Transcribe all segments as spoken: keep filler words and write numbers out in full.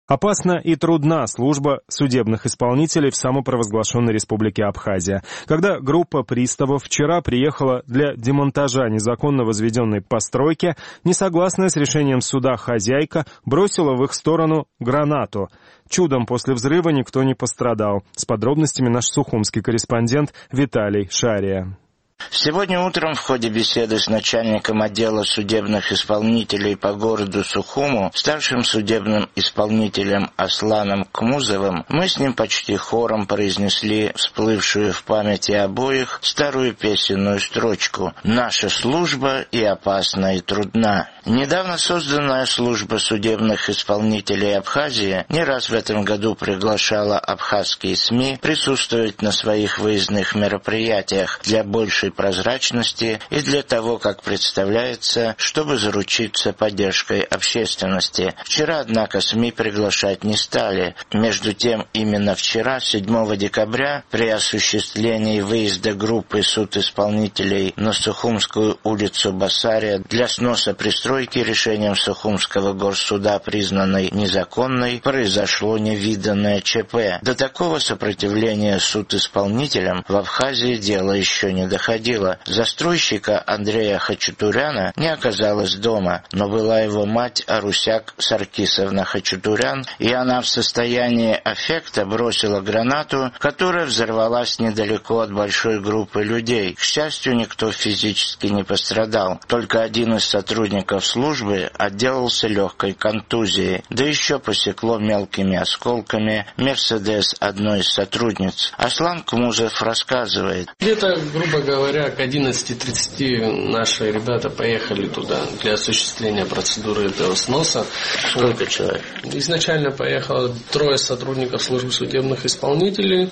Опасна и трудна служба судебных исполнителей в самопровозглашенной республике Абхазия. Когда группа приставов вчера приехала для демонтажа незаконно возведенной постройки, несогласная с решением суда хозяйка бросила в их сторону гранату. Чудом после взрыва никто не пострадал. С подробностями наш сухумский корреспондент Виталий Шария. Сегодня утром в ходе беседы с начальником отдела судебных исполнителей по городу Сухуму, старшим судебным исполнителем Асланом Кмузовым, мы с ним почти хором произнесли всплывшую в памяти обоих старую песенную строчку «Наша служба и опасна, и трудна». Недавно созданная служба судебных исполнителей Абхазии не раз в этом году приглашала абхазские СМИ присутствовать на своих выездных мероприятиях для большей прозрачности и для того, как представляется, чтобы заручиться поддержкой общественности. Вчера, однако, СМИ приглашать не стали. Между тем, именно вчера, седьмого декабря, при осуществлении выезда группы судисполнителей на Сухумскую улицу Басария для сноса пристройки решением Сухумского горсуда, признанной незаконной, произошло невиданное ЧП. До такого сопротивления судисполнителям в Абхазии дело еще не доходило. Застройщика Андрея Хачатуряна не оказалось дома, но была его мать Арусяк Саркисовна Хачатурян, и она в состоянии аффекта бросила гранату, которая взорвалась недалеко от большой группы людей. К счастью, никто физически не пострадал, только один из сотрудников службы отделался легкой контузией, да еще посекло мелкими осколками Мерседес одной из сотрудниц. Аслан Кмузов рассказывает. Где-то, грубо говоря, к одиннадцати тридцати наши ребята поехали туда для осуществления процедуры этого сноса. Сколько человек? Изначально поехало трое сотрудников службы судебных исполнителей,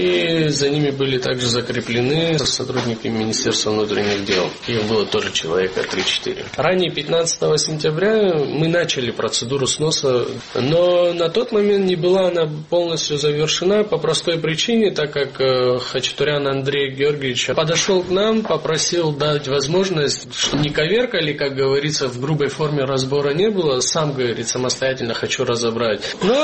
и за ними были также закреплены сотрудники Министерства внутренних дел. Их было тоже человека три-четыре. Ранее, пятнадцатого сентября, мы начали процедуру сноса, но на тот момент не была она полностью завершена по простой причине, так как Хачатурян Андрей Георгиевич подошел к нам, попросил дать возможность, что не коверкали, как говорится, в грубой форме разбора не было, сам, говорит, самостоятельно хочу разобрать.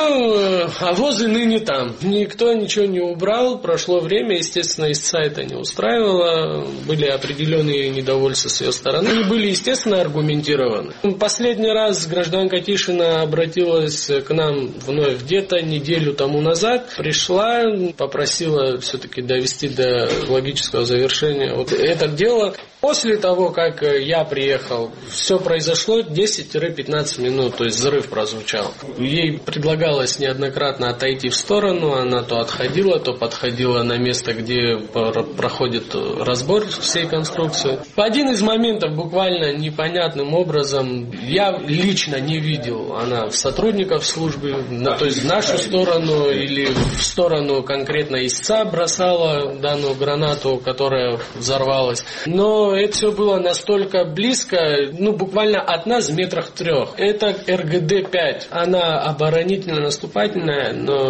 Но а возы ныне там. Никто ничего не убрал, прошло время, естественно, истца это не устраивало, были определенные недовольства с ее стороны, и были, естественно, аргументированы. Последний раз гражданка Тишина обратилась к нам вновь где-то неделю тому назад, пришла, попросила все-таки довести до логического завершения вот это дело. После того, как я приехал, все произошло десять-пятнадцать минут, то есть взрыв прозвучал. Ей предлагалось неоднократно отойти в сторону, она то отходила, то подходила на место, где проходит разбор всей конструкции. Один из моментов буквально непонятным образом я лично не видел, она в сотрудников службы, то есть в нашу сторону или в сторону конкретно истца бросала данную гранату, которая взорвалась. Но это все было настолько близко, ну, буквально от нас в метрах трех. Это эр гэ дэ пять. Она оборонительно-наступательная,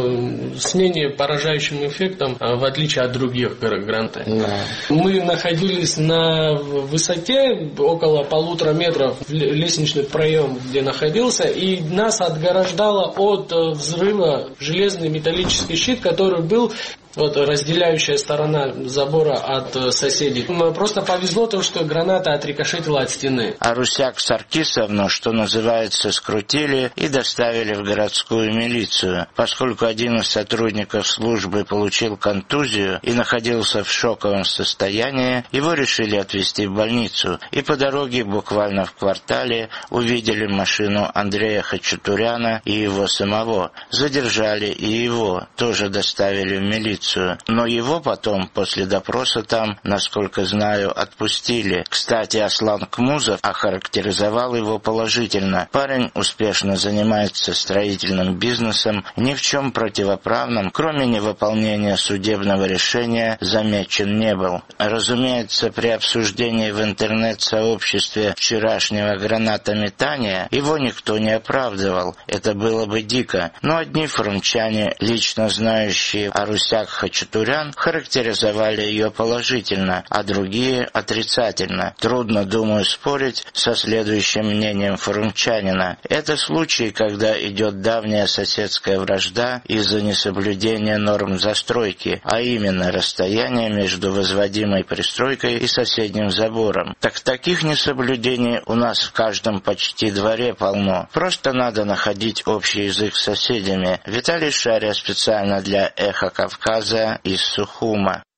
но с менее поражающим эффектом, в отличие от других гранат. Да. Мы находились на высоте около полутора метров, лестничный проем, где находился, и нас отграждало от взрыва железный металлический щит, который был вот разделяющая сторона забора от соседей. Просто повезло то, что граната отрикошетила от стены. Арусяк Саркисовну, что называется, скрутили и доставили в городскую милицию. Поскольку один из сотрудников службы получил контузию и находился в шоковом состоянии, его решили отвезти в больницу. И по дороге буквально в квартале увидели машину Андрея Хачатуряна и его самого. Задержали и его, тоже доставили в милицию. Но его потом, после допроса там, насколько знаю, отпустили. Кстати, Аслан Кмузов охарактеризовал его положительно. Парень успешно занимается строительным бизнесом, ни в чем противоправном, кроме невыполнения судебного решения, замечен не был. Разумеется, при обсуждении в интернет-сообществе вчерашнего гранатометания его никто не оправдывал. Это было бы дико. Но одни форумчане, лично знающие Арусяк хачатурян характеризовали ее положительно, а другие отрицательно. Трудно, думаю, спорить со следующим мнением форумчанина. Это случай, когда идет давняя соседская вражда из-за несоблюдения норм застройки, а именно расстояние между возводимой пристройкой и соседним забором. Так таких несоблюдений у нас в каждом почти дворе полно. Просто надо находить общий язык с соседями. Виталий Шария специально для «Эхо Кавказа» из Сухума.